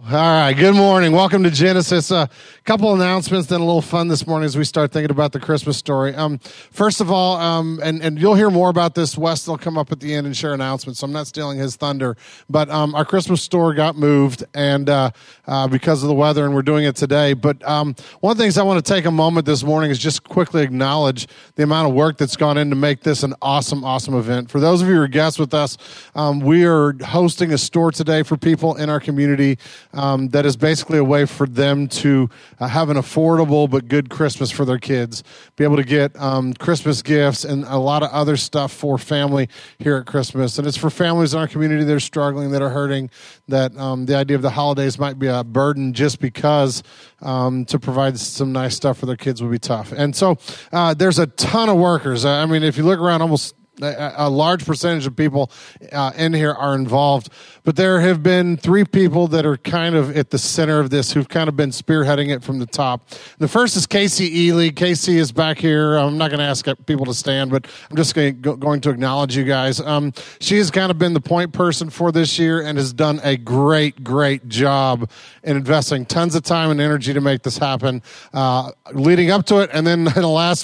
All right, good morning. Welcome to Genesis. A couple announcements, then a little fun this morning as we start thinking about the Christmas story. First of all, and you'll hear more about this. Wes will come up at the end and share announcements, so I'm not stealing his thunder. But our Christmas store got moved and because of the weather, and we're doing it today. But one of the things I want to take a moment this morning is just quickly acknowledge the amount of work that's gone in to make this an awesome, awesome event. For those of you who are guests with us, we are hosting a store today for people in our community. That is basically a way for them to have an affordable but good Christmas for their kids, be able to get Christmas gifts and a lot of other stuff for family here at Christmas. And it's for families in our community that are struggling, that are hurting, that the idea of the holidays might be a burden just because to provide some nice stuff for their kids would be tough. And so there's a ton of workers. I mean, if you look around, almost a large percentage of people in here are involved, but there have been 3 people that are kind of at the center of this who've kind of been spearheading it from the top. The first is Casey Ely. Casey is back here. I'm not going to ask people to stand, but I'm just going to acknowledge you guys. She has kind of been the point person for this year and has done a great, great job in investing tons of time and energy to make this happen, leading up to it, and then in the last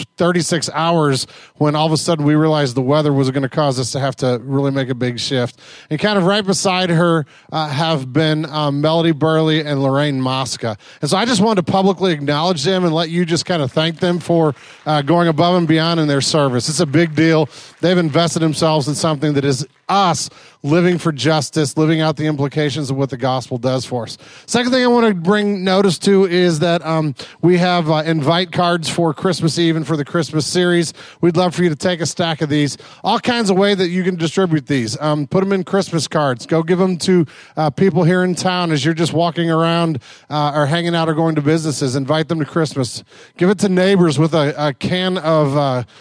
36 hours when all of a sudden we realized the weather was going to cause us to have to really make a big shift. And kind of right beside her have been Melody Burley and Lorraine Mosca. And so I just wanted to publicly acknowledge them and let you just kind of thank them for going above and beyond in their service. It's a big deal. They've invested themselves in something that is us living for justice, living out the implications of what the gospel does for us. Second thing I want to bring notice to is that we have invite cards for Christmas Eve and for the Christmas series. We'd love for you to take a stack of these. All kinds of ways that you can distribute these. Put them in Christmas cards. Go give them to people here in town as you're just walking around or hanging out or going to businesses. Invite them to Christmas. Give it to neighbors with a can of,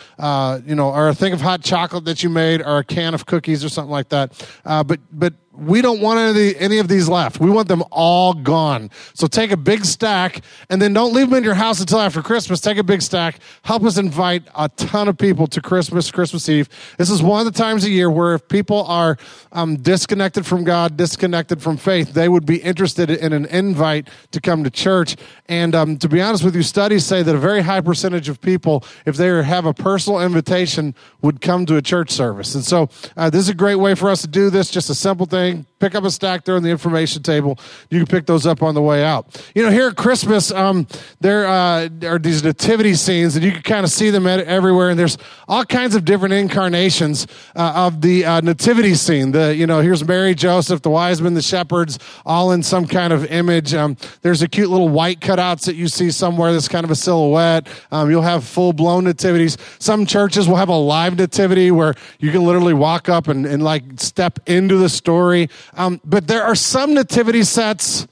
or a thing of hot chocolate that you made or a can of cookies or something like that. But we don't want any of these left. We want them all gone. So take a big stack, and then don't leave them in your house until after Christmas. Take a big stack. Help us invite a ton of people to Christmas Eve. This is one of the times a year where if people are disconnected from God, disconnected from faith, they would be interested in an invite to come to church. And to be honest with you, studies say that a very high percentage of people, if they have a personal invitation, would come to a church service. And so this is a great way for us to do this, just a simple thing. Pick up a stack there on the information table. You can pick those up on the way out. You know, here at Christmas, there are these nativity scenes, and you can kind of see them everywhere. And there's all kinds of different incarnations of the nativity scene. Here's Mary, Joseph, the wise men, the shepherds, all in some kind of image. There's a cute little white cutouts that you see somewhere that's kind of a silhouette. You'll have full-blown nativities. Some churches will have a live nativity where you can literally walk up and like step into the story. But there are some nativity sets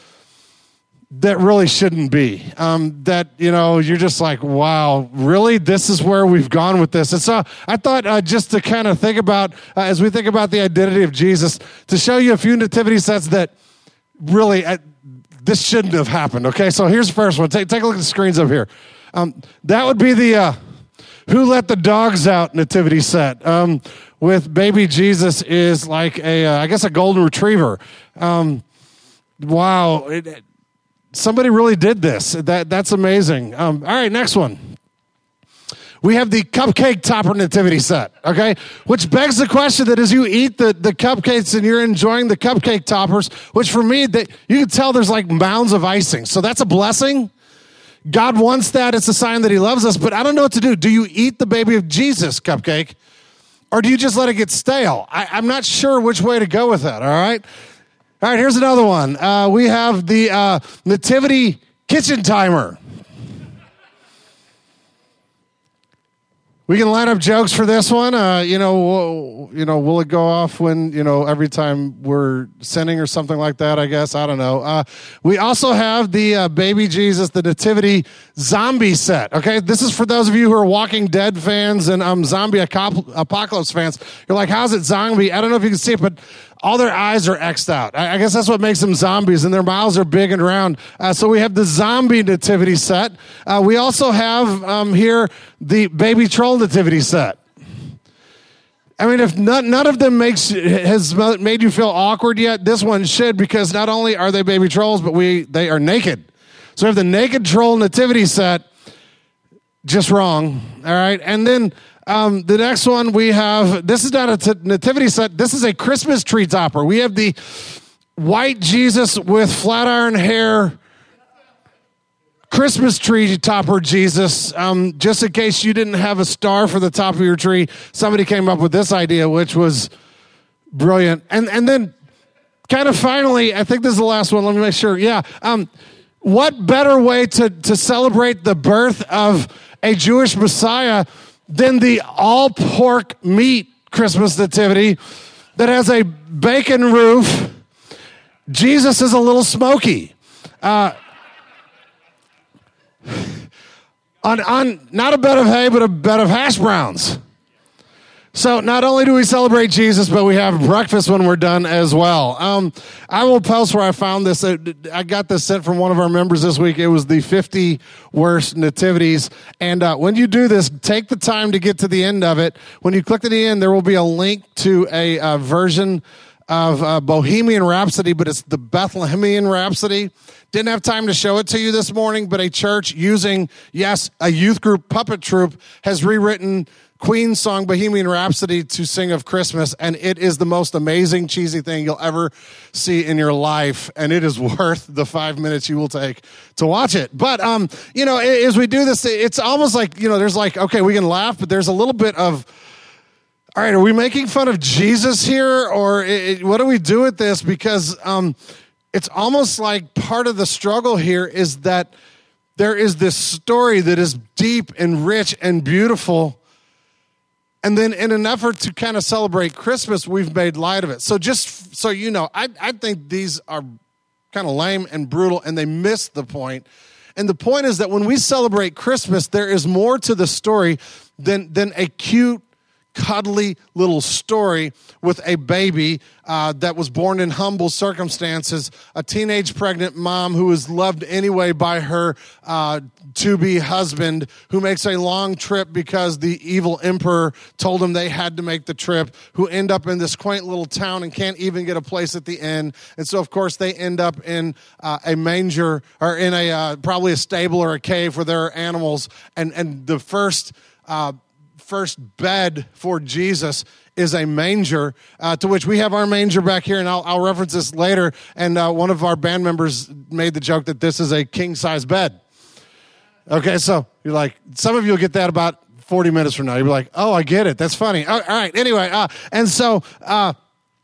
that really shouldn't be. That, you're just like, wow, really? This is where we've gone with this. And so I thought just to kind of think about, as we think about the identity of Jesus, to show you a few nativity sets that really, this shouldn't have happened, okay? So here's the first one. Take a look at the screens up here. That would be the Who Let the Dogs Out nativity set. With baby Jesus is like I guess a golden retriever. Wow. Somebody really did this. That's amazing. All right, next one. We have the cupcake topper nativity set, okay? Which begs the question that as you eat the cupcakes and you're enjoying the cupcake toppers, which for me, you can tell there's like mounds of icing. So that's a blessing. God wants that. It's a sign that he loves us, but I don't know what to do. Do you eat the baby of Jesus cupcake? Or do you just let it get stale? I'm not sure which way to go with that, all right? All right, here's another one. We have the nativity kitchen timer. We can line up jokes for this one. Will it go off when, every time we're sinning or something like that, I guess? I don't know. We also have the baby Jesus, the nativity zombie set, okay? This is for those of you who are Walking Dead fans and zombie apocalypse fans. You're like, how's it zombie? I don't know if you can see it, but all their eyes are X'd out. I guess that's what makes them zombies, and their mouths are big and round. So we have the zombie nativity set. We also have here the baby troll nativity set. I mean, if none of them has made you feel awkward yet, this one should, because not only are they baby trolls, but they are naked. So we have the naked troll nativity set, just wrong, all right? And then the next one we have, this is not a nativity set, this is a Christmas tree topper. We have the white Jesus with flat iron hair, Christmas tree topper Jesus. Just in case you didn't have a star for the top of your tree, somebody came up with this idea, which was brilliant. And then kind of finally, I think this is the last one. Let me make sure. Yeah. What better way to celebrate the birth of a Jewish Messiah than the all pork meat Christmas nativity that has a bacon roof? Jesus is a little smoky. On not a bed of hay, but a bed of hash browns. So not only do we celebrate Jesus, but we have breakfast when we're done as well. I will post where I found this. I got this sent from one of our members this week. It was the 50 worst nativities. And when you do this, take the time to get to the end of it. When you click to the end, there will be a link to a version of Bohemian Rhapsody, but it's the Bethlehemian Rhapsody. Didn't have time to show it to you this morning, but a church using, yes, a youth group puppet troupe has rewritten Queen's song Bohemian Rhapsody to sing of Christmas, and it is the most amazing, cheesy thing you'll ever see in your life, and it is worth the 5 minutes you will take to watch it. But, as we do this, it's almost like, there's like, okay, we can laugh, but there's a little bit of, all right, are we making fun of Jesus here, or what do we do with this? Because it's almost like part of the struggle here is that there is this story that is deep and rich and beautiful, and then in an effort to kind of celebrate Christmas, we've made light of it. So just so you know, I think these are kind of lame and brutal, and they miss the point. And the point is that when we celebrate Christmas, there is more to the story than a cute, cuddly little story with a baby that was born in humble circumstances, a teenage pregnant mom who is loved anyway by her to-be husband, who makes a long trip because the evil emperor told them they had to make the trip, who end up in this quaint little town and can't even get a place at the inn. And so, of course, they end up in a manger, or in a probably a stable or a cave where there are animals. And the first bed for Jesus is a manger, to which we have our manger back here, and I'll reference this later. And one of our band members made the joke that this is a king-size bed. Okay, so you're like, some of you will get that about 40 minutes from now. You'll be like, oh, I get it. That's funny. All right, anyway, and so and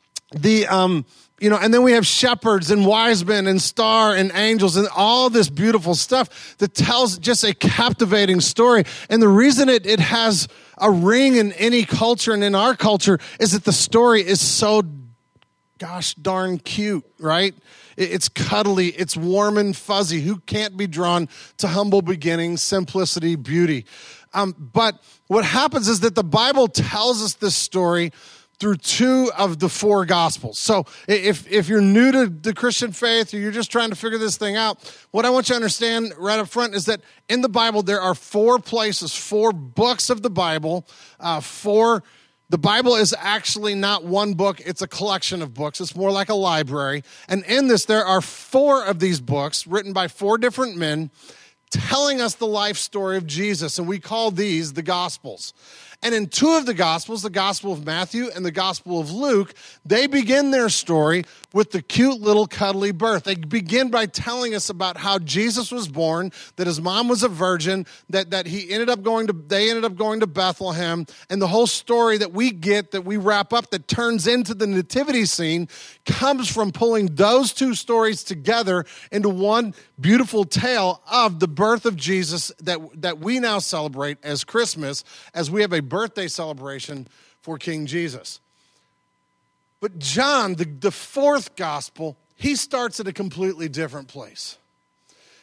then we have shepherds and wise men and star and angels and all this beautiful stuff that tells just a captivating story. And the reason it has a ring in any culture and in our culture is that the story is so gosh darn cute, right? It's cuddly, it's warm and fuzzy. Who can't be drawn to humble beginnings, simplicity, beauty? But what happens is that the Bible tells us this story through two of the four Gospels. So if you're new to the Christian faith, or you're just trying to figure this thing out, what I want you to understand right up front is that in the Bible, there are four places, four books of the Bible. The Bible is actually not one book, it's a collection of books. It's more like a library. And in this, there are four of these books written by four different men telling us the life story of Jesus. And we call these the Gospels. And in two of the Gospels, the Gospel of Matthew and the Gospel of Luke, they begin their story with the cute little cuddly birth. They begin by telling us about how Jesus was born, that his mom was a virgin, that they ended up going to Bethlehem, and the whole story that we get, that we wrap up, that turns into the nativity scene, comes from pulling those two stories together into one beautiful tale of the birth of Jesus that we now celebrate as Christmas, as we have a birthday celebration for King Jesus. But John, the fourth gospel, he starts at a completely different place.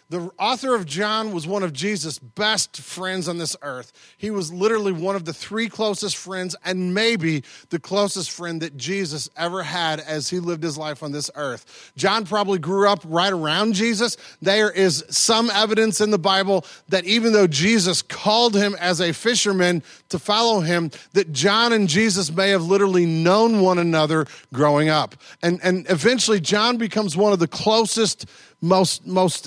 The author of John was one of Jesus' best friends on this earth. He was literally one of the three closest friends and maybe the closest friend that Jesus ever had as he lived his life on this earth. John probably grew up right around Jesus. There is some evidence in the Bible that even though Jesus called him as a fisherman to follow him, that John and Jesus may have literally known one another growing up. And eventually John becomes one of the closest, most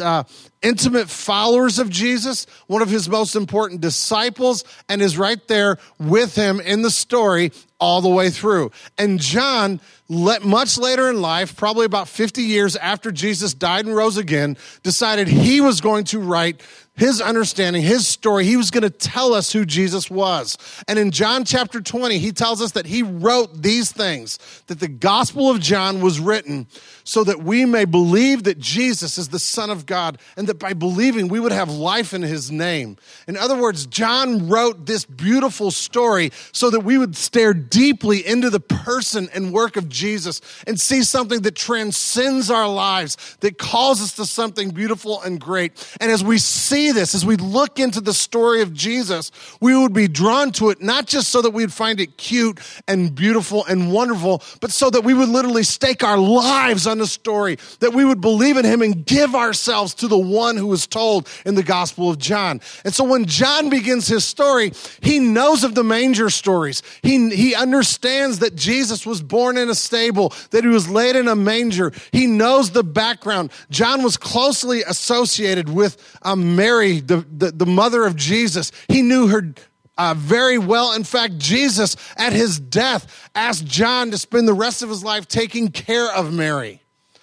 intimate followers of Jesus, one of his most important disciples, and is right there with him in the story all the way through. And John, much later in life, probably about 50 years after Jesus died and rose again, decided he was going to write his understanding, his story. He was going to tell us who Jesus was. And in John chapter 20, he tells us that he wrote these things, that the Gospel of John was written so that we may believe that Jesus is the Son of God, and that by believing we would have life in his name. In other words, John wrote this beautiful story so that we would stare deeply into the person and work of Jesus and see something that transcends our lives, that calls us to something beautiful and great. And as we see this, as we look into the story of Jesus, we would be drawn to it, not just so that we'd find it cute and beautiful and wonderful, but so that we would literally stake our lives on the story, that we would believe in him and give ourselves to the one who is told in the Gospel of John. And so when John begins his story, he knows of the manger stories. He understands that Jesus was born in a stable, that he was laid in a manger. He knows the background. John was closely associated with Mary, the mother of Jesus. He knew her very well. In fact, Jesus, at his death, asked John to spend the rest of his life taking care of Mary.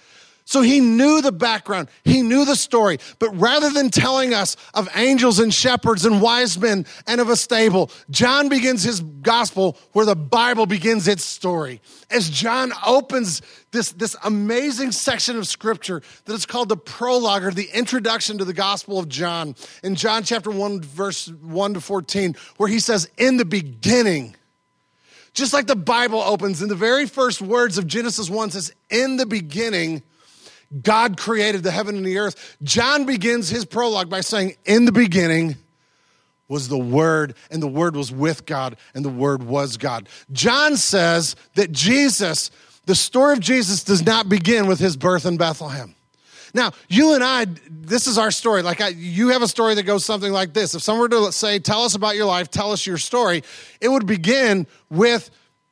So he knew the background, he knew the story, but rather than telling us of angels and shepherds and wise men and of a stable, John begins his gospel where the Bible begins its story. As John opens this amazing section of scripture that is called the prologue, or the introduction to the Gospel of John, in John chapter 1, verse 1 to 14, where he says, in the beginning. Just like the Bible opens, in the very first words of Genesis 1 says, in the beginning, God created the heaven and the earth. John begins his prologue by saying, in the beginning was the Word, and the Word was with God, and the Word was God. John says that Jesus, the story of Jesus, does not begin with his birth in Bethlehem. Now, you and I, this is our story. You have a story that goes something like this. If someone were to say, tell us about your life, tell us your story, it would begin with,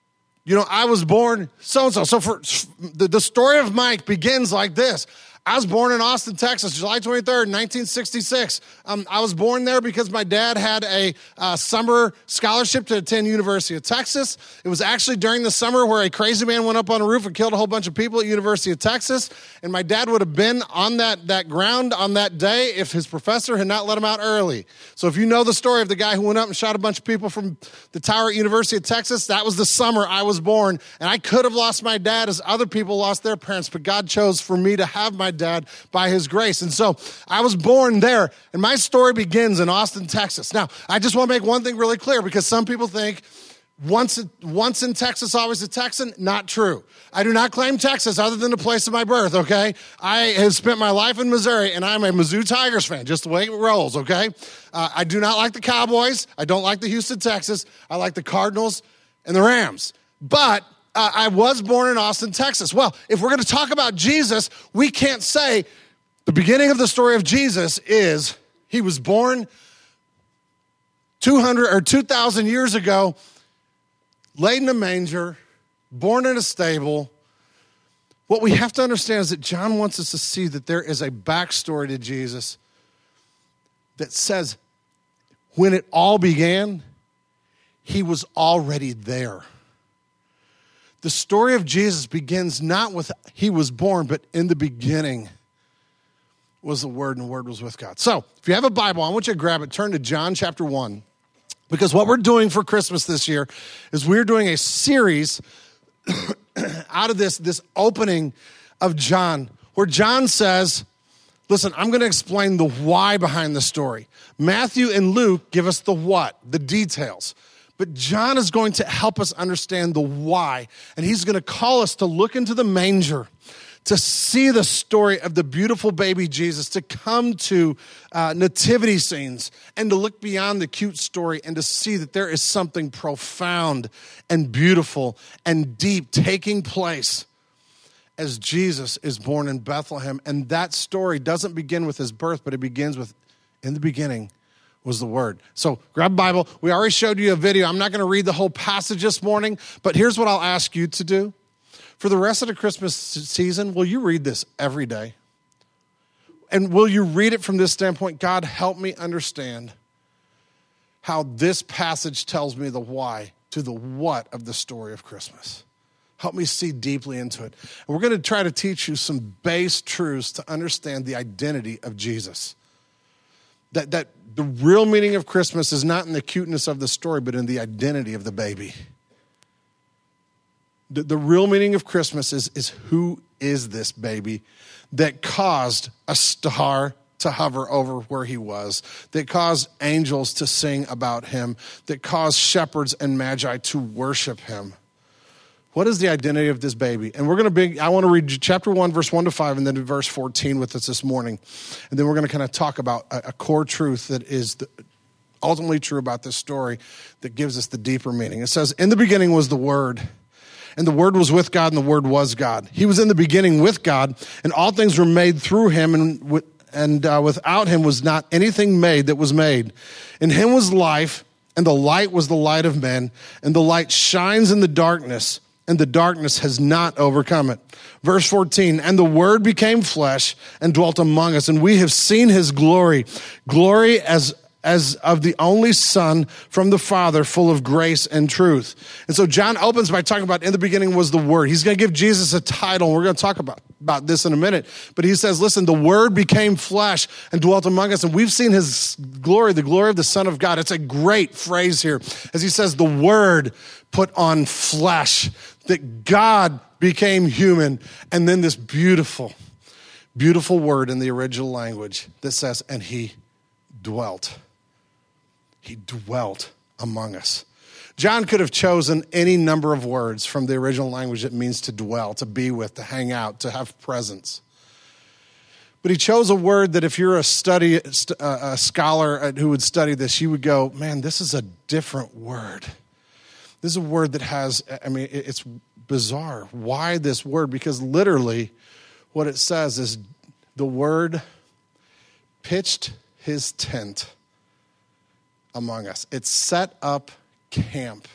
I was born so-and-so. So for the story of Mike begins like this. I was born in Austin, Texas, July 23rd, 1966. I was born there because my dad had a summer scholarship to attend University of Texas. It was actually during the summer where a crazy man went up on a roof and killed a whole bunch of people at University of Texas. And my dad would have been on that ground on that day if his professor had not let him out early. So if you know the story of the guy who went up and shot a bunch of people from the tower at University of Texas, that was the summer I was born. And I could have lost my dad as other people lost their parents, but God chose for me to have my dad by his grace. And so I was born there, and my story begins in Austin, Texas. Now, I just want to make one thing really clear, because some people think once in Texas, always a Texan. Not true. I do not claim Texas other than the place of my birth, okay? I have spent my life in Missouri, and I'm a Mizzou Tigers fan, just the way it rolls, okay? I do not like the Cowboys. I don't like the Houston Texans. I like the Cardinals and the Rams. But I was born in Austin, Texas. Well, if we're going to talk about Jesus, we can't say the beginning of the story of Jesus is he was born 200 or 2,000 years ago, laid in a manger, born in a stable. What we have to understand is that John wants us to see that there is a backstory to Jesus that says when it all began, he was already there. The story of Jesus begins not with he was born, but in the beginning was the Word, and the Word was with God. So if you have a Bible, I want you to grab it, turn to John chapter 1. Because what we're doing for Christmas this year is we're doing a series out of this opening of John, where John says, listen, I'm going to explain the why behind the story. Matthew and Luke give us the what, the details. But John is going to help us understand the why. And he's going to call us to look into the manger, to see the story of the beautiful baby Jesus, to come to nativity scenes and to look beyond the cute story and to see that there is something profound and beautiful and deep taking place as Jesus is born in Bethlehem. And that story doesn't begin with his birth, but it begins with, in the beginning was the Word. So grab a Bible. We already showed you a video. I'm not going to read the whole passage this morning, but here's what I'll ask you to do. For the rest of the Christmas season, will you read this every day? And will you read it from this standpoint? God, help me understand how this passage tells me the why to the what of the story of Christmas. Help me see deeply into it. And we're going to try to teach you some base truths to understand the identity of Jesus. That the real meaning of Christmas is not in the cuteness of the story, but in the identity of the baby. The real meaning of Christmas is who is this baby that caused a star to hover over where he was, that caused angels to sing about him, that caused shepherds and magi to worship him. What is the identity of this baby? And I want to read chapter 1, verse 1 to 5, and then verse 14 with us this morning. And then we're going to kind of talk about a core truth that is ultimately true about this story that gives us the deeper meaning. It says, in the beginning was the Word, and the Word was with God, and the Word was God. He was in the beginning with God, and all things were made through him, and without him was not anything made that was made. In him was life, and the light was the light of men, and the light shines in the darkness, and the darkness has not overcome it. Verse 14, and the Word became flesh and dwelt among us, and we have seen his glory as of the only Son from the Father, full of grace and truth. And so John opens by talking about in the beginning was the Word. He's going to give Jesus a title, and we're going to talk about this in a minute. But he says, listen, the Word became flesh and dwelt among us, and we've seen his glory, the glory of the Son of God. It's a great phrase here, as he says, the Word put on flesh, that God became human, and then this beautiful, beautiful word in the original language that says, and he dwelt. He dwelt among us. John could have chosen any number of words from the original language that means to dwell, to be with, to hang out, to have presence. But he chose a word that if you're a scholar who would study this, you would go, man, this is a different word. This is a word that has, it's bizarre. Why this word? Because literally what it says is the Word pitched his tent among us. It set up camp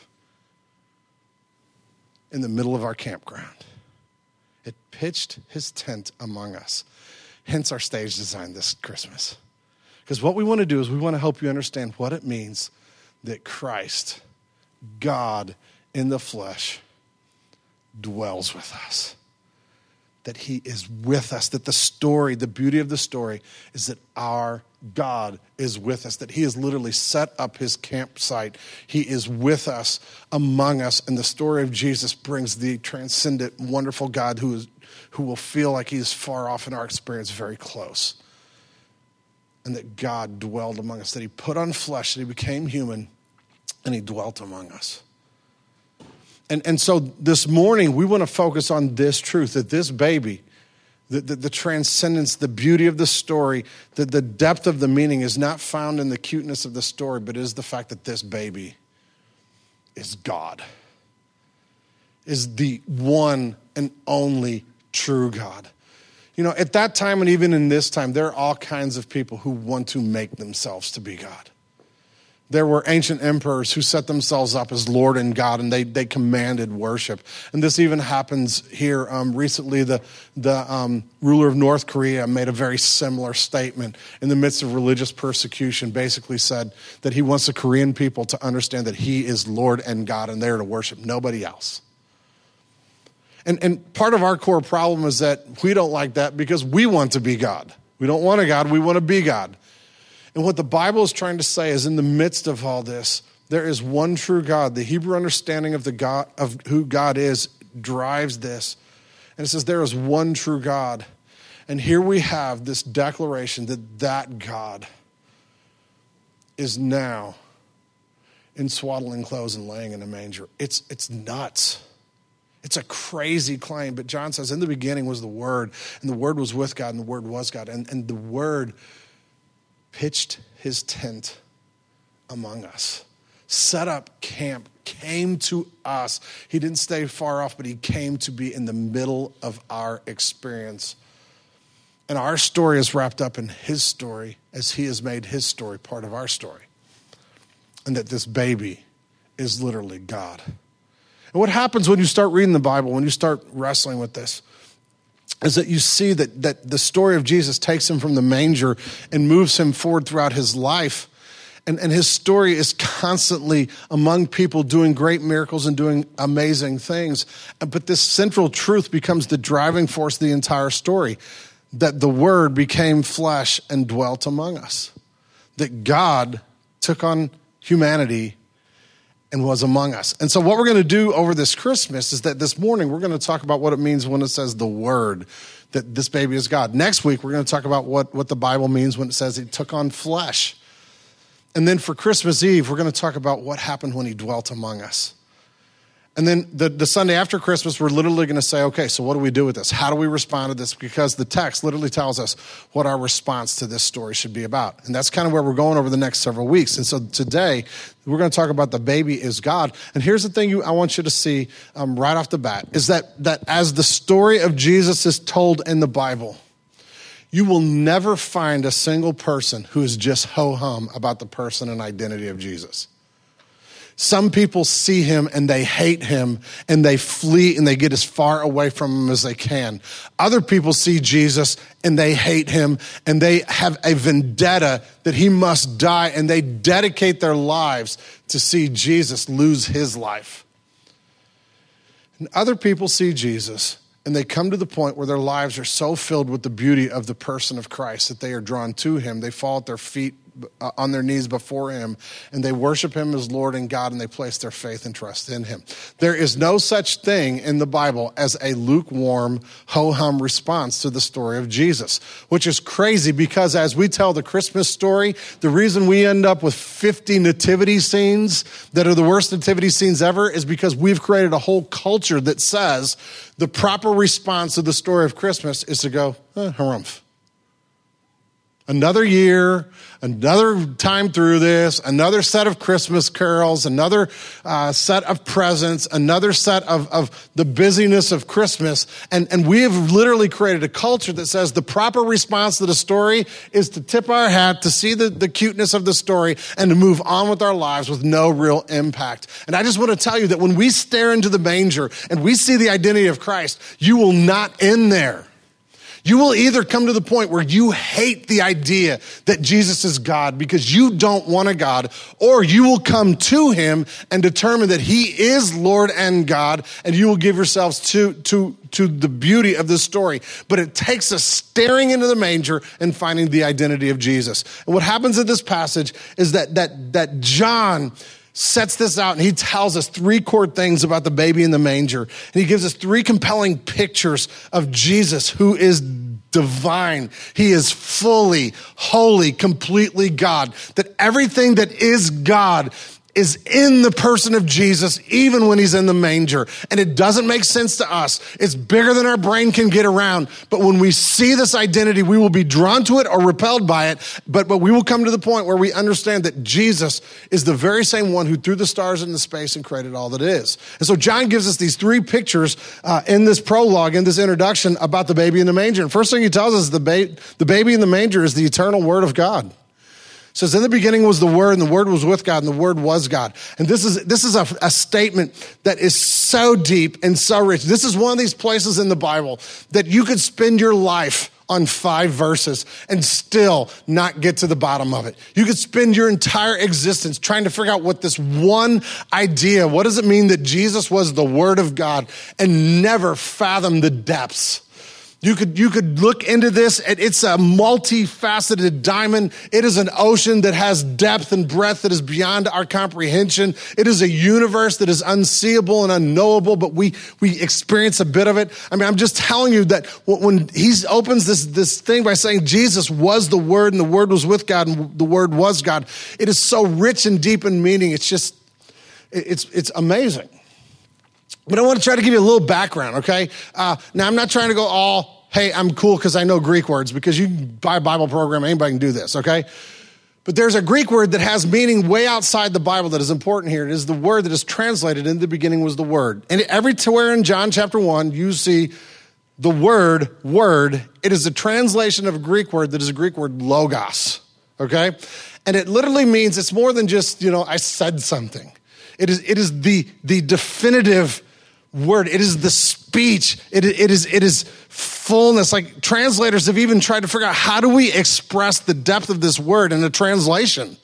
in the middle of our campground. It pitched his tent among us. Hence our stage design this Christmas. Because what we want to do is we want to help you understand what it means that Christ, God in the flesh, dwells with us. That he is with us, that the story, the beauty of the story is that our God is with us, that he has literally set up his campsite. He is with us, among us, and the story of Jesus brings the transcendent, wonderful God who will feel like he's far off in our experience, very close. And that God dwelled among us, that he put on flesh, that he became human, and he dwelt among us. And so this morning, we want to focus on this truth, that this baby, the transcendence, the beauty of the story, the depth of the meaning is not found in the cuteness of the story, but is the fact that this baby is God, is the one and only true God. You know, at that time and even in this time, there are all kinds of people who want to make themselves to be God. There were ancient emperors who set themselves up as Lord and God, and they commanded worship. And this even happens here. Recently, the ruler of North Korea made a very similar statement in the midst of religious persecution, basically said that he wants the Korean people to understand that he is Lord and God, and they're to worship nobody else. And part of our core problem is that we don't like that because we want to be God. We don't want a God, we want to be God. And what the Bible is trying to say is in the midst of all this, there is one true God. The Hebrew understanding of who God is drives this. And it says there is one true God. And here we have this declaration that God is now in swaddling clothes and laying in a manger. It's nuts. It's a crazy claim, but John says, in the beginning was the Word, and the Word was with God, and the Word was God. And the Word pitched his tent among us, set up camp, came to us. He didn't stay far off, but he came to be in the middle of our experience. And our story is wrapped up in his story as he has made his story part of our story. And that this baby is literally God. And what happens when you start reading the Bible, when you start wrestling with this, is that you see that the story of Jesus takes him from the manger and moves him forward throughout his life. And his story is constantly among people doing great miracles and doing amazing things. But this central truth becomes the driving force of the entire story, that the Word became flesh and dwelt among us, that God took on humanity and was among us. And so what we're going to do over this Christmas is that this morning we're going to talk about what it means when it says the Word, that this baby is God. Next week, we're going to talk about what the Bible means when it says he took on flesh. And then for Christmas Eve, we're going to talk about what happened when he dwelt among us. And then the Sunday after Christmas, we're literally going to say, okay, so what do we do with this? How do we respond to this? Because the text literally tells us what our response to this story should be about. And that's kind of where we're going over the next several weeks. And so today, we're going to talk about the baby is God. And here's the thing I want you to see right off the bat, is that as the story of Jesus is told in the Bible, you will never find a single person who is just ho-hum about the person and identity of Jesus. Some people see him and they hate him and they flee and they get as far away from him as they can. Other people see Jesus and they hate him and they have a vendetta that he must die, and they dedicate their lives to see Jesus lose his life. And other people see Jesus and they come to the point where their lives are so filled with the beauty of the person of Christ that they are drawn to him. They fall at their feet on their knees before him, and they worship him as Lord and God, and they place their faith and trust in him. There is no such thing in the Bible as a lukewarm, ho-hum response to the story of Jesus, which is crazy because as we tell the Christmas story, the reason we end up with 50 nativity scenes that are the worst nativity scenes ever is because we've created a whole culture that says the proper response to the story of Christmas is to go, harumph. Another year, another time through this, another set of Christmas carols, another set of presents, another set of the busyness of Christmas. And we have literally created a culture that says the proper response to the story is to tip our hat, to see the cuteness of the story, and to move on with our lives with no real impact. And I just want to tell you that when we stare into the manger and we see the identity of Christ, you will not end there. You will either come to the point where you hate the idea that Jesus is God because you don't want a God, or you will come to him and determine that he is Lord and God, and you will give yourselves to the beauty of this story. But it takes us staring into the manger and finding the identity of Jesus. And what happens in this passage is that John sets this out, and he tells us three core things about the baby in the manger. And he gives us three compelling pictures of Jesus, who is divine. He is fully, holy, completely God. That everything that is God is in the person of Jesus, even when he's in the manger. And it doesn't make sense to us. It's bigger than our brain can get around. But when we see this identity, we will be drawn to it or repelled by it. But we will come to the point where we understand that Jesus is the very same one who threw the stars into space and created all that is. And so John gives us these three pictures in this prologue, in this introduction, about the baby in the manger. And first thing he tells us, the baby in the manger is the eternal Word of God. It says, in the beginning was the Word, and the Word was with God, and the Word was God. And this is a statement that is so deep and so rich. This is one of these places in the Bible that you could spend your life on 5 verses and still not get to the bottom of it. You could spend your entire existence trying to figure out what this one idea, what does it mean that Jesus was the Word of God, and never fathom the depths. You could look into this, and it's a multifaceted diamond. It is an ocean that has depth and breadth that is beyond our comprehension. It is a universe that is unseeable and unknowable, but we experience a bit of it. I mean, I'm just telling you that when he opens this thing by saying Jesus was the Word, and the Word was with God, and the Word was God, it is so rich and deep in meaning. It's amazing. But I want to try to give you a little background, okay? Now, I'm not trying to go all, hey, I'm cool because I know Greek words, because you can buy a Bible program, anybody can do this, okay? But there's a Greek word that has meaning way outside the Bible that is important here. It is the word that is translated in the beginning was the word. And everywhere in John chapter 1, you see the word. It is a translation of a Greek word that is a Greek word logos, okay? And it literally means it's more than just, I said something. It is the definitive word. It is the speech. It is fullness. Like translators have even tried to figure out, how do we express the depth of this word in a translation?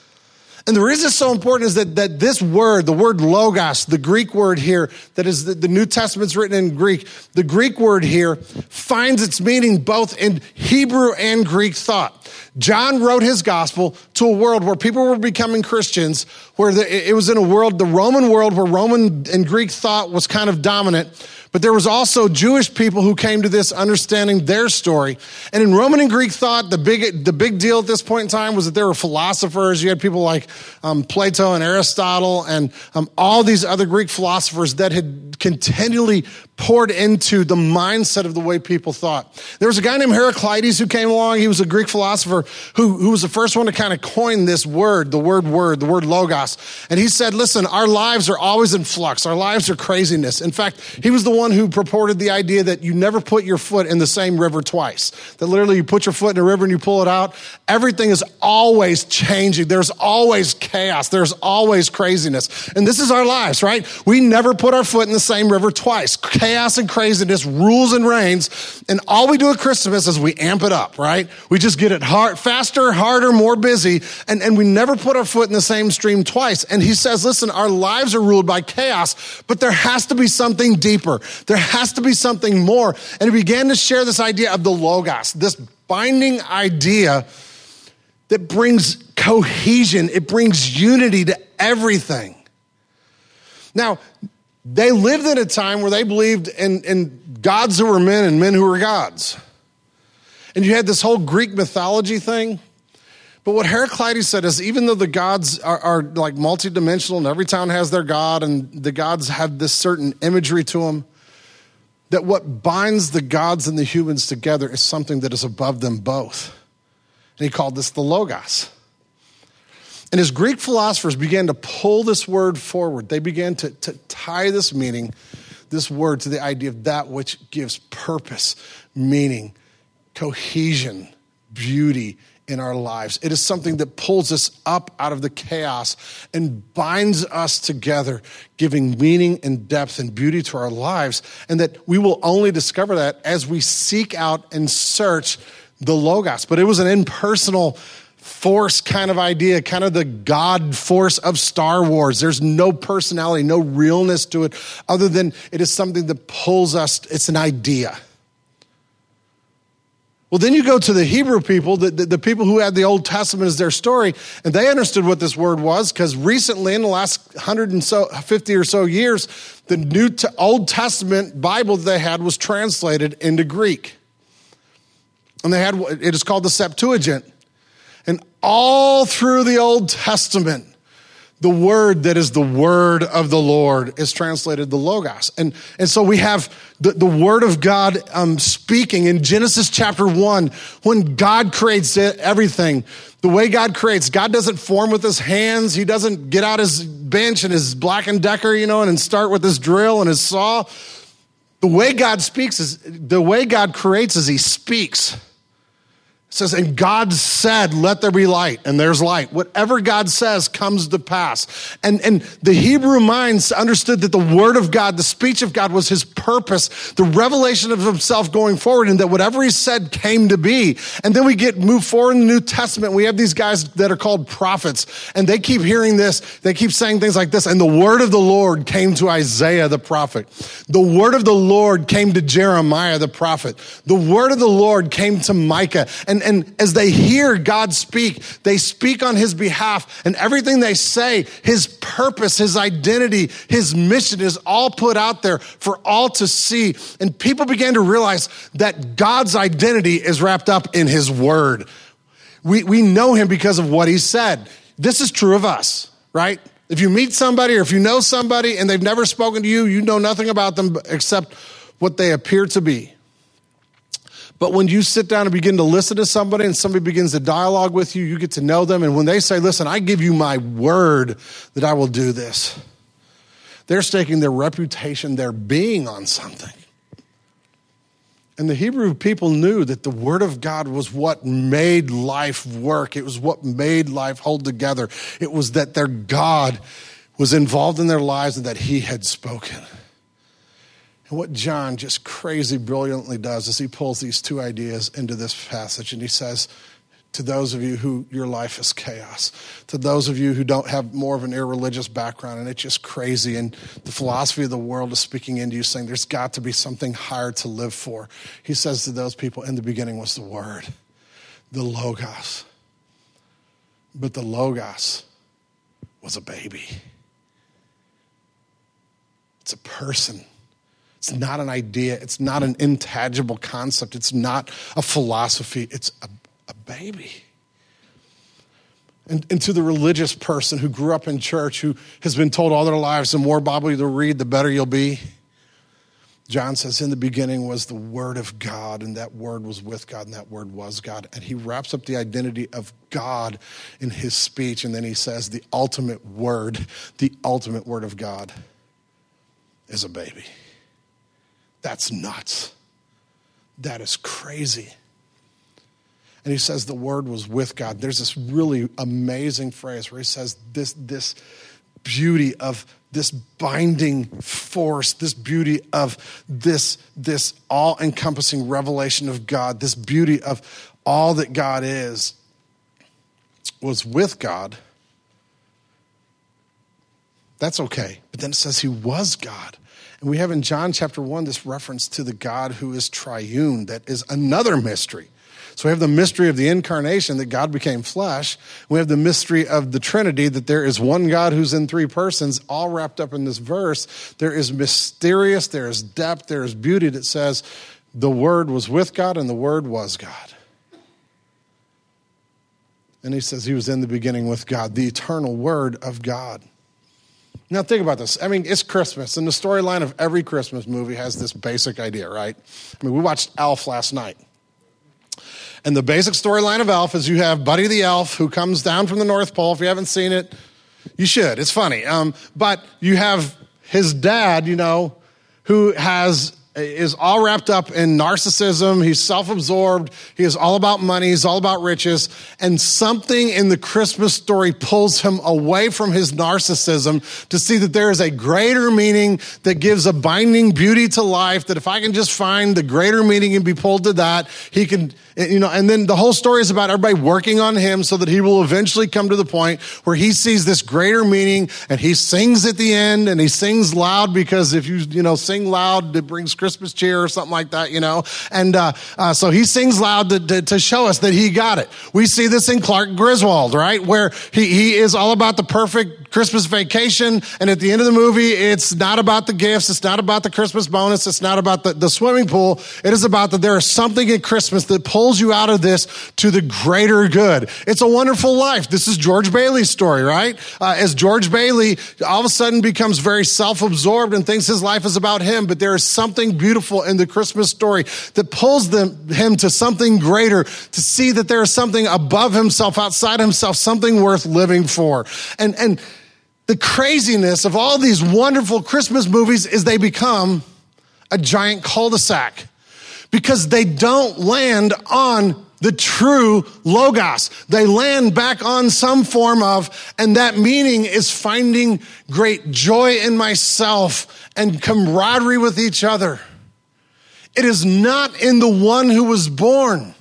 And the reason it's so important is that this word, the word logos, the Greek word here, that is the New Testament's written in Greek, the Greek word here finds its meaning both in Hebrew and Greek thought. John wrote his gospel to a world where people were becoming Christians, where it was in a world, the Roman world, where Roman and Greek thought was kind of dominant. But there was also Jewish people who came to this understanding their story. And in Roman and Greek thought, the big deal at this point in time was that there were philosophers. You had people like Plato and Aristotle and all these other Greek philosophers that had continually poured into the mindset of the way people thought. There was a guy named Heraclitus who came along. He was a Greek philosopher who was the first one to kind of coin this word, the word logos. And he said, listen, our lives are always in flux. Our lives are craziness. In fact, he was the one who purported the idea that you never put your foot in the same river twice. That literally you put your foot in a river and you pull it out. Everything is always changing. There's always chaos. There's always craziness. And this is our lives, right? We never put our foot in the same river twice. Chaos and craziness rules and reigns. And all we do at Christmas is we amp it up, right? We just get it faster, harder, more busy. And we never put our foot in the same stream twice. And he says, listen, our lives are ruled by chaos, but there has to be something deeper. There has to be something more. And he began to share this idea of the logos, this binding idea that brings cohesion. It brings unity to everything. Now, they lived in a time where they believed in gods who were men and men who were gods. And you had this whole Greek mythology thing. But what Heraclitus said is, even though the gods are like multidimensional and every town has their god and the gods have this certain imagery to them, that what binds the gods and the humans together is something that is above them both. And he called this the logos. And as Greek philosophers began to pull this word forward, they began to tie this meaning, this word, to the idea of that which gives purpose, meaning, cohesion, beauty in our lives. It is something that pulls us up out of the chaos and binds us together, giving meaning and depth and beauty to our lives. And that we will only discover that as we seek out and search the logos. But it was an impersonal force kind of idea, kind of the God force of Star Wars. There's no personality, no realness to it, other than it is something that pulls us. It's an idea. Well, then you go to the Hebrew people, the people who had the Old Testament as their story, and they understood what this word was, because recently, in the last 150 or so years, the Old Testament Bible that they had was translated into Greek. And it is called the Septuagint. And all through the Old Testament, the word that is the word of the Lord is translated the logos. And so we have the word of God speaking in Genesis chapter 1, when God creates everything. The way God creates, God doesn't form with his hands. He doesn't get out his bench and his Black & Decker, and start with his drill and his saw. The way God creates is he speaks. It says, and God said, let there be light, and there's light. Whatever God says comes to pass. And the Hebrew minds understood that the word of God, the speech of God, was his purpose, the revelation of himself going forward, and that whatever he said came to be. And then we move forward in the New Testament. We have these guys that are called prophets, and they keep hearing this. They keep saying things like this, and the word of the Lord came to Isaiah the prophet. The word of the Lord came to Jeremiah the prophet. The word of the Lord came to Micah. And as they hear God speak, they speak on his behalf, and everything they say, his purpose, his identity, his mission is all put out there for all to see. And people began to realize that God's identity is wrapped up in his word. We know him because of what he said. This is true of us, right? If you meet somebody or if you know somebody and they've never spoken to you, you know nothing about them except what they appear to be. But when you sit down and begin to listen to somebody and somebody begins to dialogue with you, you get to know them. And when they say, listen, I give you my word that I will do this, they're staking their reputation, their being on something. And the Hebrew people knew that the word of God was what made life work. It was what made life hold together. It was that their God was involved in their lives and that he had spoken. And what John just crazy brilliantly does is he pulls these two ideas into this passage and he says, to those of you who your life is chaos, to those of you who don't have more of an irreligious background and it's just crazy and the philosophy of the world is speaking into you saying there's got to be something higher to live for. He says to those people, in the beginning was the Word, the Logos. But the Logos was a baby. It's a person. It's not an idea. It's not an intangible concept. It's not a philosophy. It's a baby. And to the religious person who grew up in church, who has been told all their lives, the more Bible you read, the better you'll be. John says, in the beginning was the Word of God, and that Word was with God, and that Word was God. And he wraps up the identity of God in his speech, and then he says the ultimate Word of God is a baby. That's nuts. That is crazy. And he says the Word was with God. There's this really amazing phrase where he says this beauty of this binding force, this beauty of this all-encompassing revelation of God, this beauty of all that God is, was with God. That's okay. But then it says he was God. And we have in John chapter 1 this reference to the God who is triune. That is another mystery. So we have the mystery of the incarnation, that God became flesh. We have the mystery of the Trinity, that there is one God who's in three persons, all wrapped up in this verse. There is mysterious, there is depth, there is beauty that says the Word was with God and the Word was God. And he says he was in the beginning with God, the eternal Word of God. Now think about this. I mean, it's Christmas, and the storyline of every Christmas movie has this basic idea, right? I mean, we watched Elf last night. And the basic storyline of Elf is you have Buddy the Elf who comes down from the North Pole. If you haven't seen it, you should. It's funny. But you have his dad, who is all wrapped up in narcissism. He's self-absorbed. He is all about money. He's all about riches. And something in the Christmas story pulls him away from his narcissism to see that there is a greater meaning that gives a binding beauty to life, that if I can just find the greater meaning and be pulled to that, he can, and then the whole story is about everybody working on him so that he will eventually come to the point where he sees this greater meaning and he sings at the end, and he sings loud because if you sing loud, it brings Christmas cheer or something like that, And so he sings loud to show us that he got it. We see this in Clark Griswold, right? Where he is all about the perfect Christmas vacation. And at the end of the movie, it's not about the gifts. It's not about the Christmas bonus. It's not about the swimming pool. It is about that there is something at Christmas that pulls you out of this to the greater good. It's a Wonderful Life. This is George Bailey's story, right? As George Bailey all of a sudden becomes very self-absorbed and thinks his life is about him, but there is something beautiful in the Christmas story that pulls him to something greater, to see that there is something above himself, outside himself, something worth living for. And the craziness of all these wonderful Christmas movies is they become a giant cul-de-sac because they don't land on the true Logos. They land back on some form of, and that meaning is finding great joy in myself and camaraderie with each other. It is not in the one who was born.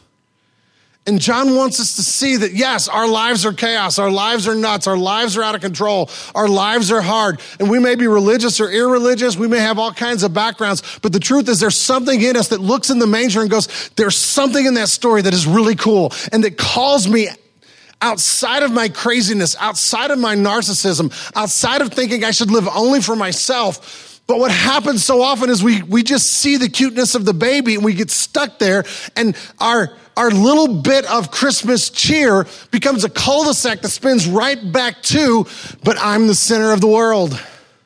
And John wants us to see that, yes, our lives are chaos. Our lives are nuts. Our lives are out of control. Our lives are hard. And we may be religious or irreligious. We may have all kinds of backgrounds. But the truth is there's something in us that looks in the manger and goes, there's something in that story that is really cool and that calls me outside of my craziness, outside of my narcissism, outside of thinking I should live only for myself. But what happens so often is we just see the cuteness of the baby and we get stuck there, and our little bit of Christmas cheer becomes a cul-de-sac that spins right back to, but I'm the center of the world.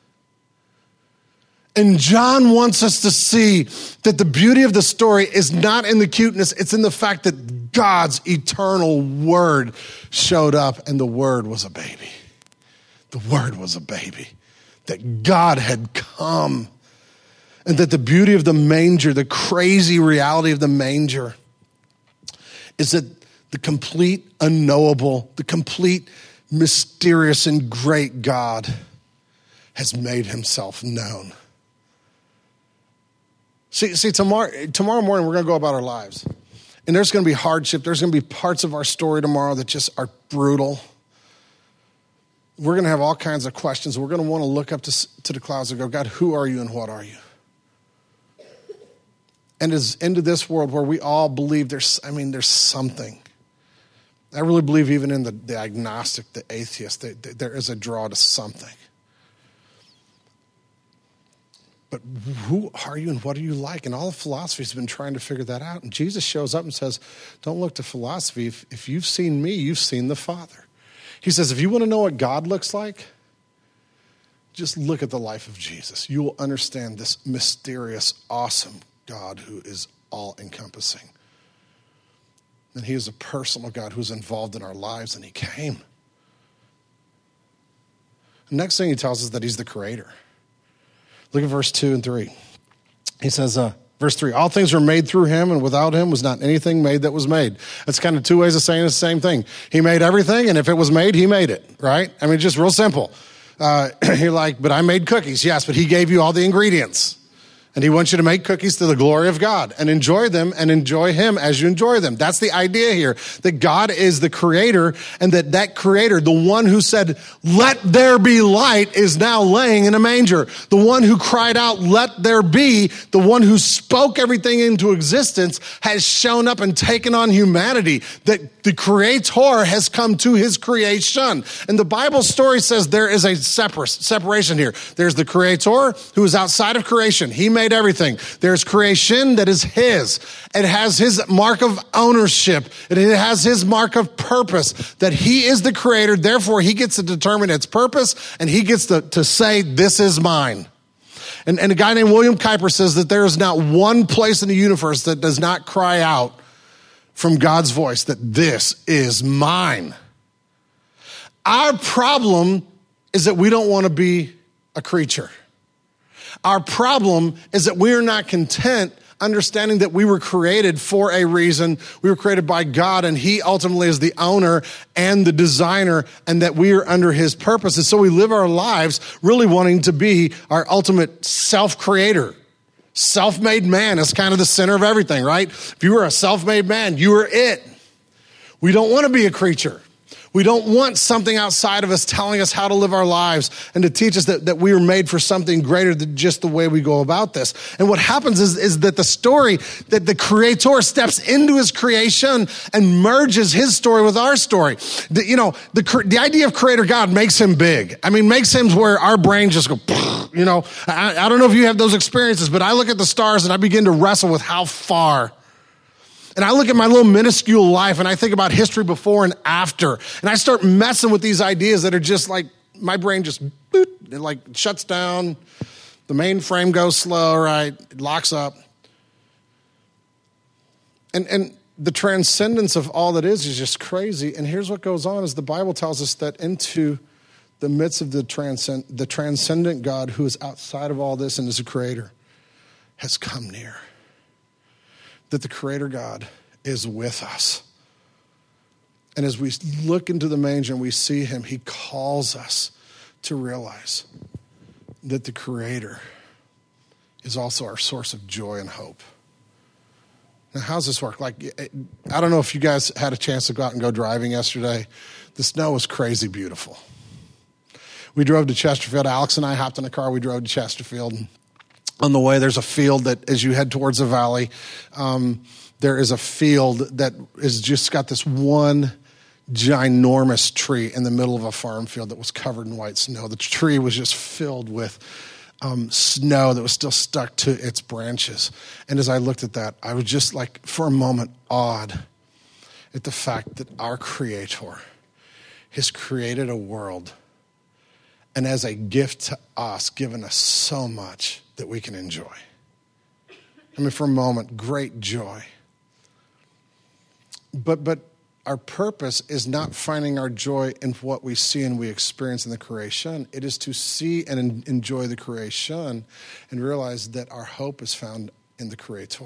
And John wants us to see that the beauty of the story is not in the cuteness, it's in the fact that God's eternal Word showed up, and the Word was a baby. The Word was a baby. That God had come, and that the beauty of the manger, the crazy reality of the manger, is that the complete unknowable, the complete mysterious and great God has made himself known. See, tomorrow morning we're going to go about our lives, and there's going to be hardship. There's going to be parts of our story tomorrow that just are brutal. We're going to have all kinds of questions. We're going to want to look up to the clouds and go, God, who are you and what are you? And as into this world where we all believe there's something. I really believe even in the agnostic, the atheist, there is a draw to something. But who are you and what are you like? And all of philosophy has been trying to figure that out. And Jesus shows up and says, don't look to philosophy. If you've seen me, you've seen the Father. He says, if you want to know what God looks like, just look at the life of Jesus. You will understand this mysterious, awesome God who is all-encompassing. And he is a personal God who's involved in our lives, and he came. The next thing he tells us that he's the creator. Look at verse 2 and 3. He says, verse 3, all things were made through him, and without him was not anything made that was made. That's kind of two ways of saying the same thing. He made everything, and if it was made, he made it, right? I mean, just real simple. You're like, but I made cookies. Yes, but he gave you all the ingredients. And he wants you to make cookies to the glory of God and enjoy them and enjoy him as you enjoy them. That's the idea here, that God is the creator, and that creator, the one who said, let there be light, is now laying in a manger. The one who cried out, let there be, the one who spoke everything into existence, has shown up and taken on humanity. That the creator has come to his creation. And the Bible story says there is a separation here. There's the creator who is outside of creation. He made everything. There's creation that is his. It has his mark of ownership. It has his mark of purpose, that he is the creator. Therefore, he gets to determine its purpose, and he gets to say, this is mine. And a guy named William Kuyper says that there is not one place in the universe that does not cry out from God's voice that this is mine. Our problem is that we don't want to be a creature. Our problem is that we are not content understanding that we were created for a reason. We were created by God, and he ultimately is the owner and the designer, and that we are under his purpose. And so we live our lives really wanting to be our ultimate self-creator. Self-made man is kind of the center of everything, right? If you were a self-made man, you were it. We don't want to be a creature. We don't want something outside of us telling us how to live our lives and to teach us that we were made for something greater than just the way we go about this. And what happens is that the story, that the creator steps into his creation and merges his story with our story. The idea of creator God makes him big. I mean, makes him where our brain just go, I don't know if you have those experiences, but I look at the stars and I begin to wrestle with how far. And I look at my little minuscule life and I think about history before and after. And I start messing with these ideas that are just like, my brain just, boot, it like shuts down. The mainframe goes slow, right? It locks up. And the transcendence of all that is just crazy. And here's what goes on is the Bible tells us that into the midst of the transcendent God who is outside of all this and is a creator has come near. That the creator God is with us. And as we look into the manger and we see him, he calls us to realize that the creator is also our source of joy and hope. Now, how's this work? Like, I don't know if you guys had a chance to go out and go driving yesterday. The snow was crazy beautiful. We drove to Chesterfield. Alex and I hopped in a car. We drove to Chesterfield. On the way, there's a field that as you head towards the valley, there is a field that is just got this one ginormous tree in the middle of a farm field that was covered in white snow. The tree was just filled with snow that was still stuck to its branches. And as I looked at that, I was just like, for a moment, awed at the fact that our Creator has created a world and as a gift to us, given us so much that we can enjoy. I mean, for a moment, great joy. But our purpose is not finding our joy in what we see and we experience in the creation. It is to see and enjoy the creation and realize that our hope is found in the Creator.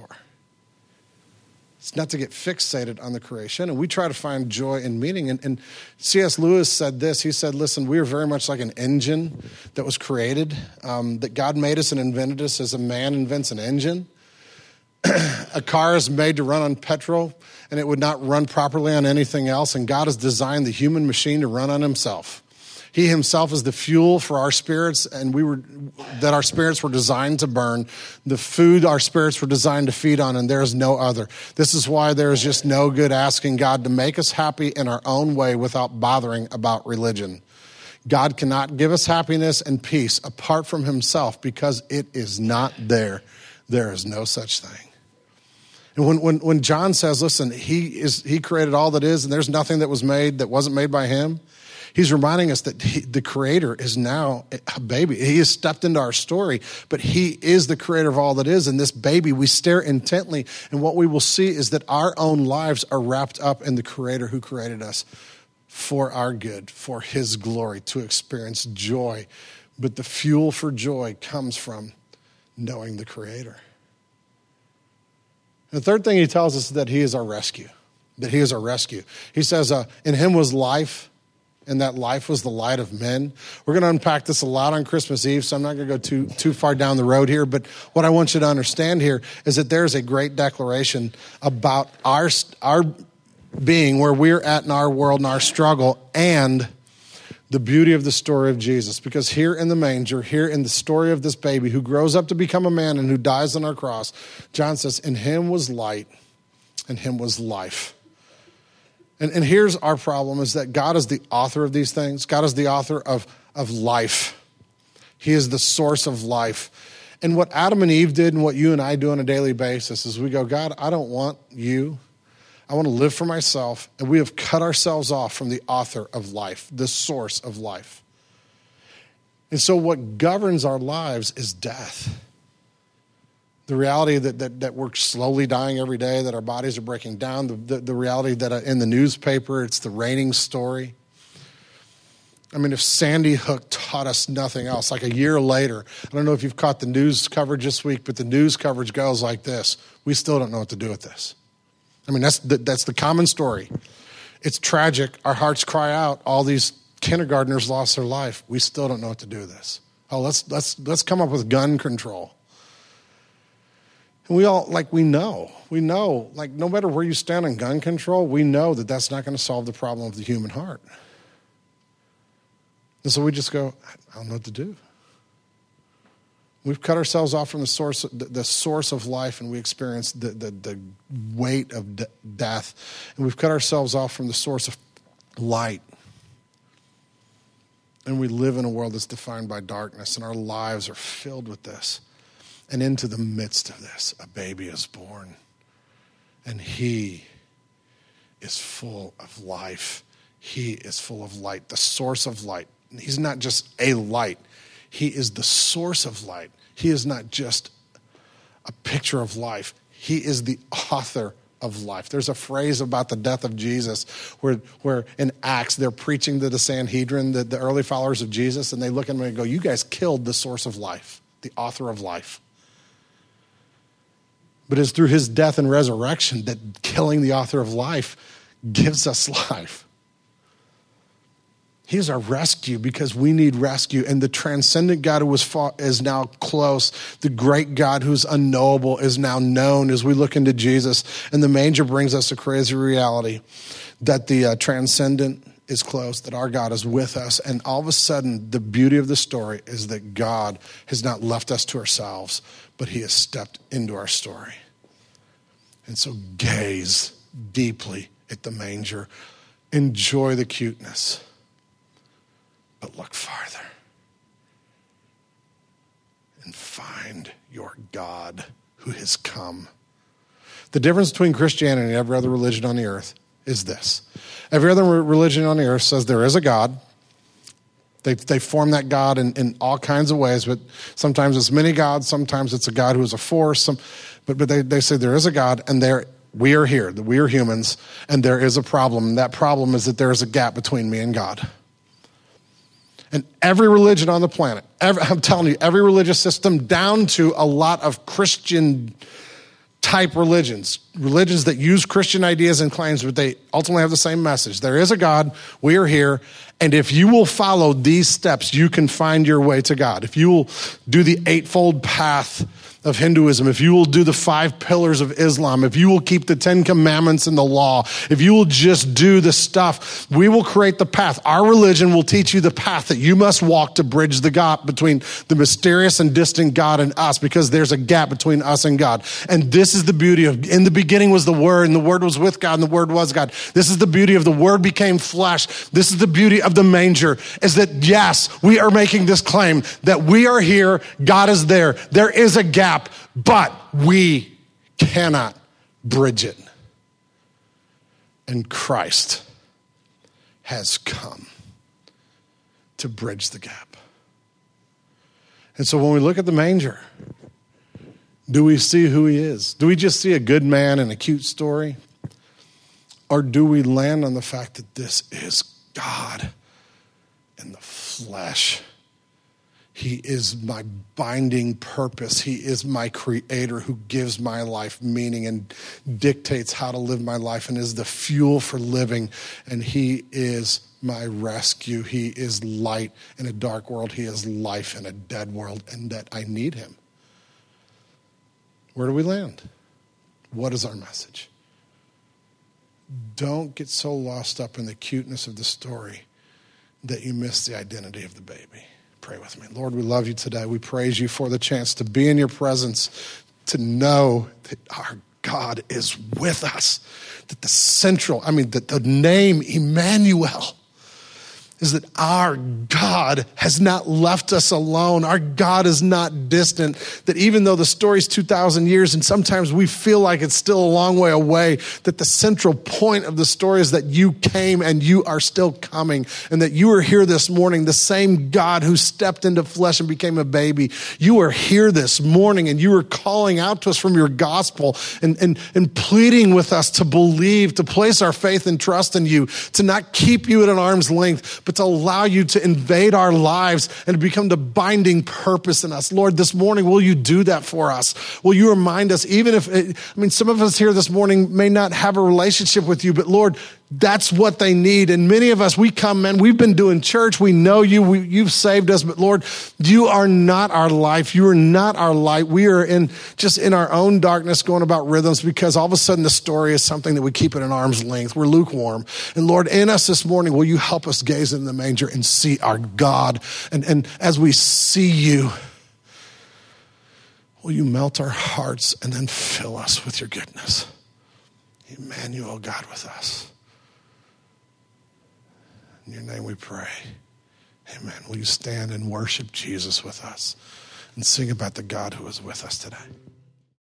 It's not to get fixated on the creation. And we try to find joy and meaning. And C.S. Lewis said this. He said, listen, we are very much like an engine that was created, that God made us and invented us as a man invents an engine. A car is made to run on petrol, and it would not run properly on anything else. And God has designed the human machine to run on himself. He himself is the fuel for our spirits, and that our spirits were designed to burn. The food our spirits were designed to feed on, and there is no other. This is why there is just no good asking God to make us happy in our own way without bothering about religion. God cannot give us happiness and peace apart from himself because it is not there. There is no such thing. And when John says, listen, he created all that is, and there's nothing that was made that wasn't made by him, he's reminding us that the Creator is now a baby. He has stepped into our story, but he is the creator of all that is. And this baby, we stare intently, and what we will see is that our own lives are wrapped up in the Creator who created us for our good, for his glory, to experience joy. But the fuel for joy comes from knowing the Creator. And the third thing he tells us is that he is our rescue, that he is our rescue. He says, in him was life, and that life was the light of men. We're going to unpack this a lot on Christmas Eve, so I'm not going to go too far down the road here. But what I want you to understand here is that there's a great declaration about our being, where we're at in our world and our struggle, and the beauty of the story of Jesus. Because here in the manger, here in the story of this baby who grows up to become a man and who dies on our cross, John says, in him was light, and him was life. And here's our problem, is that God is the author of these things. God is the author of life. He is the source of life. And what Adam and Eve did and what you and I do on a daily basis is we go, God, I don't want you. I want to live for myself. And we have cut ourselves off from the author of life, the source of life. And so what governs our lives is death. The reality that we're slowly dying every day, that our bodies are breaking down, the reality that in the newspaper, it's the raining story. I mean, if Sandy Hook taught us nothing else, like a year later, I don't know if you've caught the news coverage this week, but the news coverage goes like this. We still don't know what to do with this. I mean, that's the common story. It's tragic. Our hearts cry out. All these kindergartners lost their life. We still don't know what to do with this. Oh, let's come up with gun control. And we know, like, no matter where you stand on gun control, we know that that's not going to solve the problem of the human heart. And so we just go, I don't know what to do. We've cut ourselves off from the source of life, and we experience the weight of death. And we've cut ourselves off from the source of light. And we live in a world that's defined by darkness, and our lives are filled with this. And into the midst of this, a baby is born. And he is full of life. He is full of light, the source of light. He's not just a light. He is the source of light. He is not just a picture of life. He is the author of life. There's a phrase about the death of Jesus where in Acts they're preaching to the Sanhedrin, the early followers of Jesus, and they look at him and go, you guys killed the source of life, the author of life. But it's through his death and resurrection that killing the author of life gives us life. He's our rescue because we need rescue. And the transcendent God who was far is now close. The great God who's unknowable is now known as we look into Jesus. And the manger brings us a crazy reality that the transcendent is close, that our God is with us. And all of a sudden, the beauty of the story is that God has not left us to ourselves, but he has stepped into our story. And so gaze deeply at the manger. Enjoy the cuteness. But look farther. and find your God who has come. The difference between Christianity and every other religion on the earth is this. Every other religion on the earth says there is a God. They form that God in all kinds of ways, but sometimes it's many gods, sometimes it's a God who is a force. But they say there is a God, and we are here, that we are humans, and there is a problem. And that problem is that there is a gap between me and God. And every religion on the planet, I'm telling you, every religious system down to a lot of Christian type religions that use Christian ideas and claims, but they ultimately have the same message. There is a God, we are here, and if you will follow these steps, you can find your way to God. If you will do the eightfold path of Hinduism, if you will do the 5 pillars of Islam, if you will keep the 10 commandments and the law, if you will just do the stuff, we will create the path. Our religion will teach you the path that you must walk to bridge the gap between the mysterious and distant God and us, because there's a gap between us and God. And this is the beauty of, in the beginning was the Word, and the Word was with God, and the Word was God. This is the beauty of the Word became flesh. This is the beauty of the manger, is that yes, we are making this claim that we are here, God is there. There is a gap, but we cannot bridge it. And Christ has come to bridge the gap. And so when we look at the manger, do we see who he is? Do we just see a good man and a cute story? Or do we land on the fact that this is God in the flesh? He is my binding purpose. He is my creator who gives my life meaning and dictates how to live my life and is the fuel for living. And he is my rescue. He is light in a dark world. He is life in a dead world, and that I need him. Where do we land? What is our message? Don't get so lost up in the cuteness of the story that you miss the identity of the baby. Pray with me. Lord, we love you today. We praise you for the chance to be in your presence, to know that our God is with us, that the name Emmanuel is that our God has not left us alone. Our God is not distant. That even though the story's 2,000 years and sometimes we feel like it's still a long way away, that the central point of the story is that you came and you are still coming, and that you are here this morning, the same God who stepped into flesh and became a baby. You are here this morning, and you are calling out to us from your gospel and pleading with us to believe, to place our faith and trust in you, to not keep you at an arm's length, but to allow you to invade our lives and to become the binding purpose in us. Lord, this morning, will you do that for us? Will you remind us, even if, some of us here this morning may not have a relationship with you, but Lord, that's what they need. And many of us, we come, man, we've been doing church. We know you. You've saved us. But Lord, you are not our life. You are not our light. We are in our own darkness going about rhythms because all of a sudden the story is something that we keep at an arm's length. We're lukewarm. And Lord, in us this morning, will you help us gaze in the manger and see our God? And as we see you, will you melt our hearts and then fill us with your goodness? Emmanuel, God with us. In your name we pray. Amen. Will you stand and worship Jesus with us and sing about the God who is with us today?